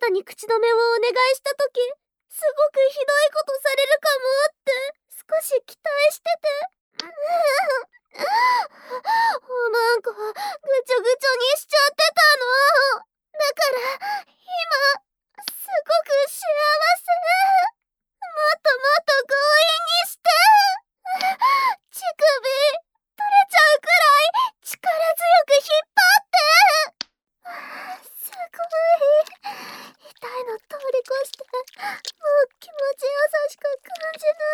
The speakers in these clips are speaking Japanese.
たに口止めをお願いした時、すごくひどいことされるかもって少し期待してて。おまんこぐちょぐちょにしちゃってたの。だから今すごく幸せ。もっともっと強引にして。乳首取れちゃうくらい力強く引っ張って。すごい痛いの通り越してもう気持ち優しく感じない。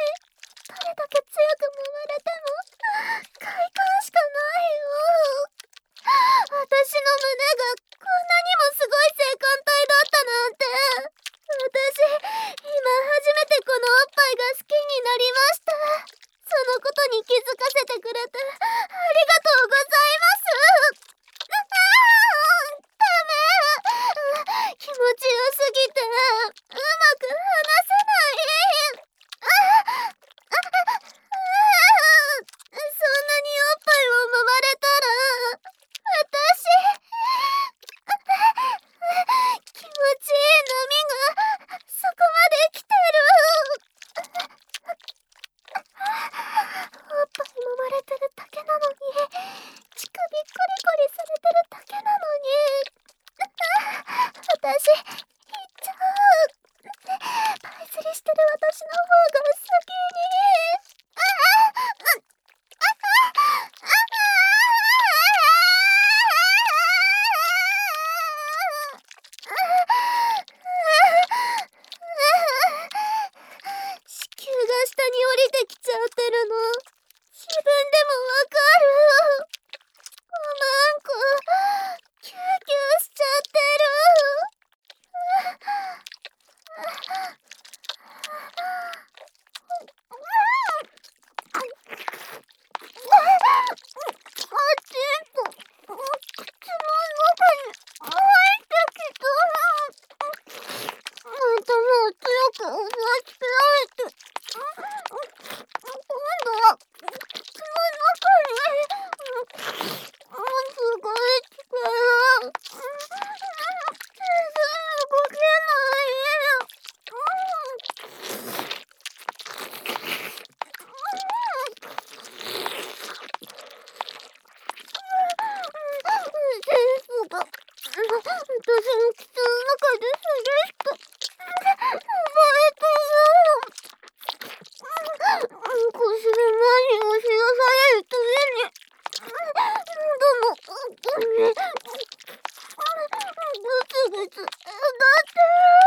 どれだけ強く揉まれても快感しかないよ。私の胸がこんなにもすごい性感帯だったなんて。私今初めてこのおっぱいが好きになりました。そのことに気づかせてくれてありがとうございます。ダメ。気持ちよすぎてうまく話せない。そんなにおっぱいを揉まれたら私気持ちいい波がそこまで来てる。おっぱい揉まれてるだけなのに乳首コリコリされてるだけなのに私行っちゃう。パイ釣りしてる私の方が先に。子宮が下に降りてきちゃってるの自分でもわかる。おまんこキューキューしちゃってる。口の中に入ってきた。またもう強く押し付けられて今度は口の中にすごい力。全然動けない。センスが私の口の中で激しく生まれてる。腰で前に押し出されると上に喉の奥にぐつぐつだって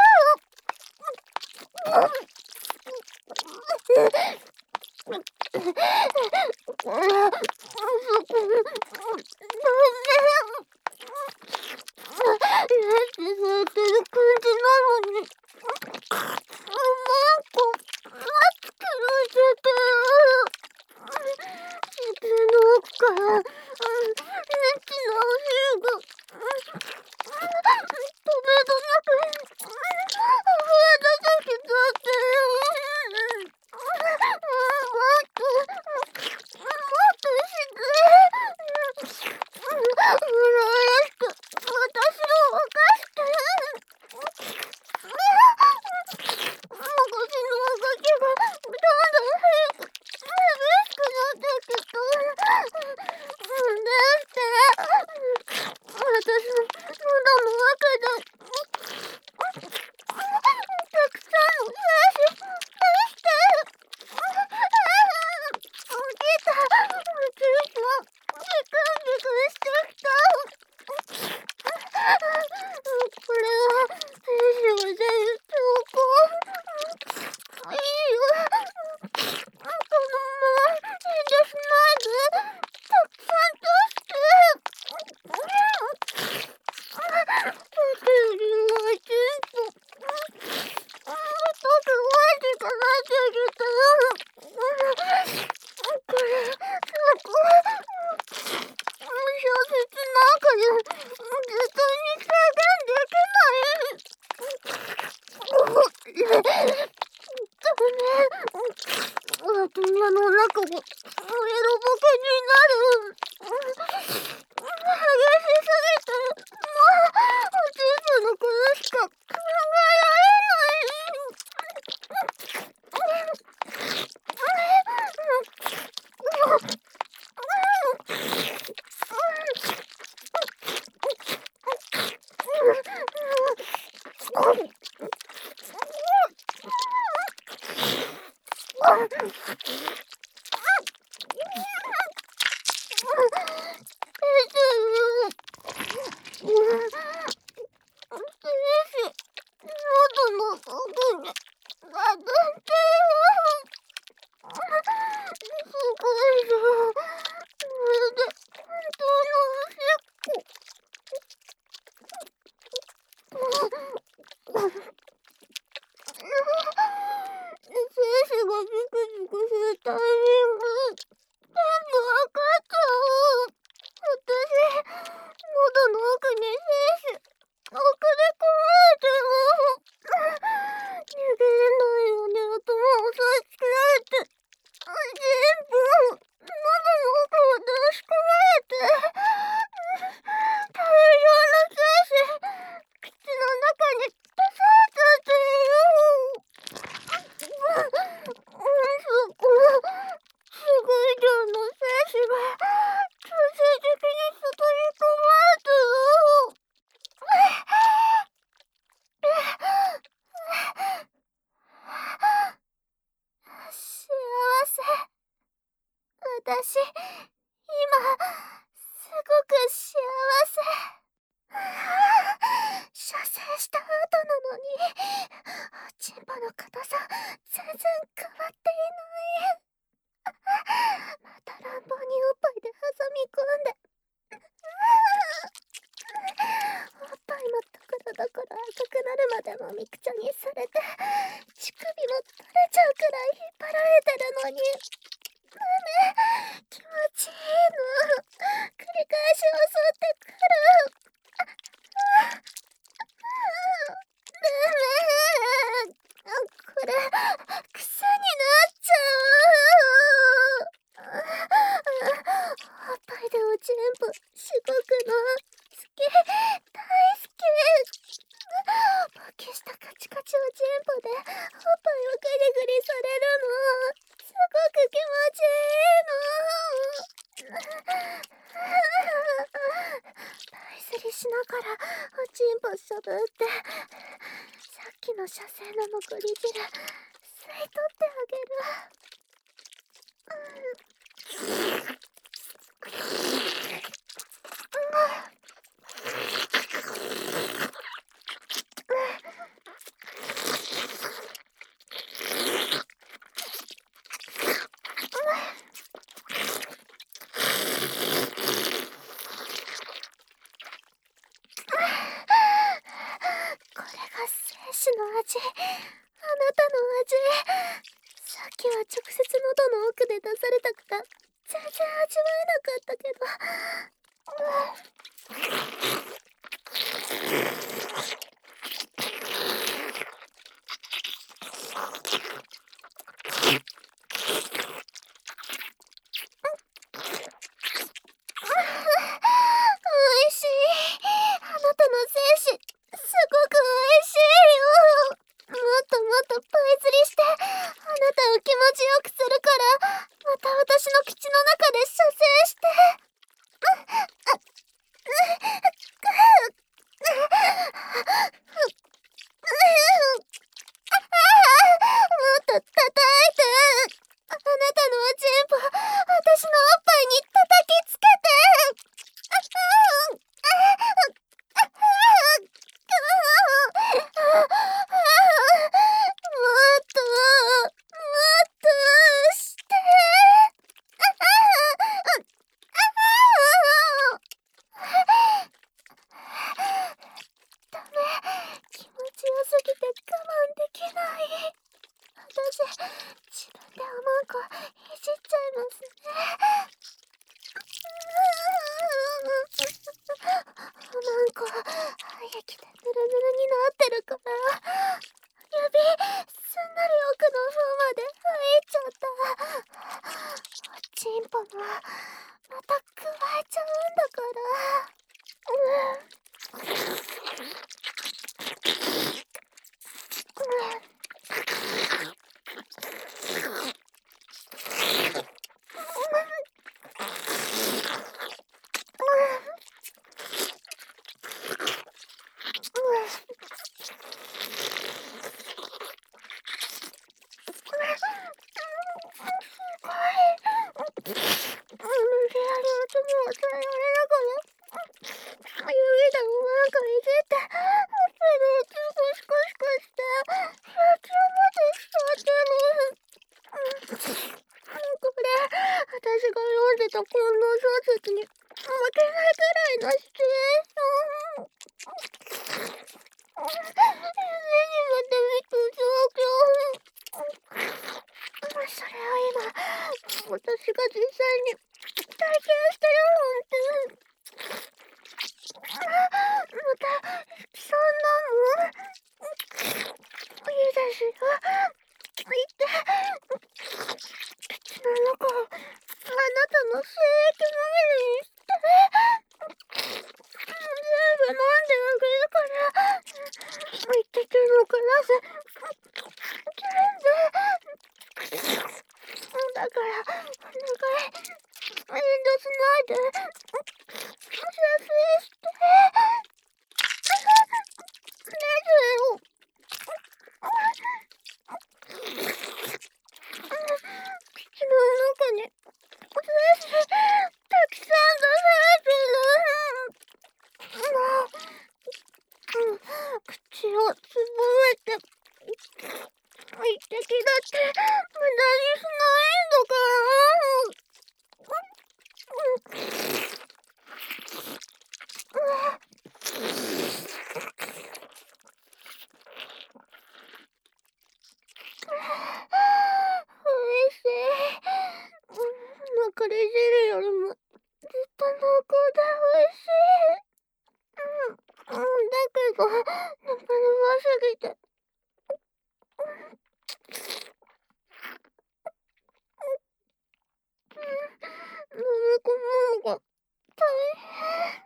そうやってる感じなのにおまんこ熱くなっちゃってる。自分の奥からエッチなお汁が止めど私、今、すごく幸せ。射精した後なのに、チンポの硬さ、全然変わっていない。また乱暴におっぱいで挟み込んで。おっぱいもところどころ赤くなるまでもみくちゃにされて、乳首も取れちゃうくらい引っ張られてるのに。気持ちいいの。繰り返し襲ってくる。これ、癖になっちゃう。おっぱいでおちんぽしごくの好き、大好き。勃起したカチカチおちんぽでおっぱいをグリグリされるの。すごく気持ちいいの。パイスリしながらおちんぽしゃぶって、さっきの射精の残り汁吸い取ってあげる。これが精子の味。あなたの味。さっきは直接喉の奥で出されたから全然味わえなかったけど。おいしい。あなたの精子、すごくおいしいよ。もっともっとパイ釣りして、あなたを気持ちよくするから、また私の口の中で射精して。もっと叩いて。あなたのおちんぽ、私のおっぱいに叩きつけて。もっとして。ダメ、気持ちよすぎて我慢できない。私、自分でおまんこいじっちゃいますね。おまんこ、液でヌルヌルになってるから、指、すんなり奥の方まで入っちゃった。おちんぽも、また加えちゃうんだから。 口をつぶれて、一滴だって無駄にしないのかな。おいしい。まくり汁よりもずっと濃厚でおいしい。だけど、ネバネバすぎて。飲み込むのが大変。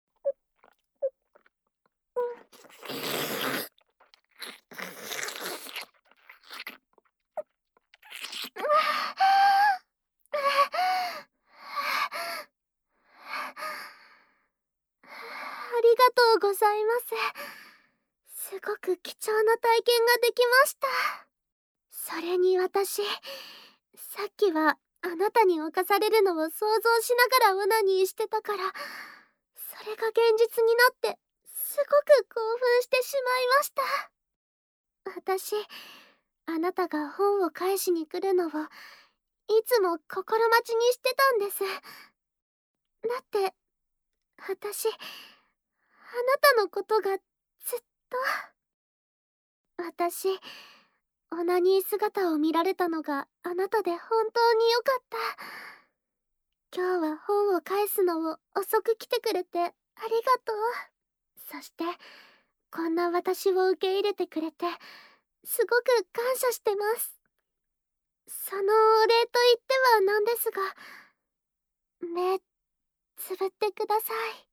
ありがとうございます。すごく貴重な体験ができました。それに私、さっきはあなたに侵されるのを想像しながらオナニーしてたから、それが現実になってすごく興奮してしまいました。私、あなたが本を返しに来るのをいつも心待ちにしてたんです。だって私、あなたのことがずっと。私、オナニー姿を見られたのがあなたで本当によかった。今日は本を返すのを遅く来てくれてありがとう。そしてこんな私を受け入れてくれてすごく感謝してます。そのお礼と言ってはなんですが、目つぶってください。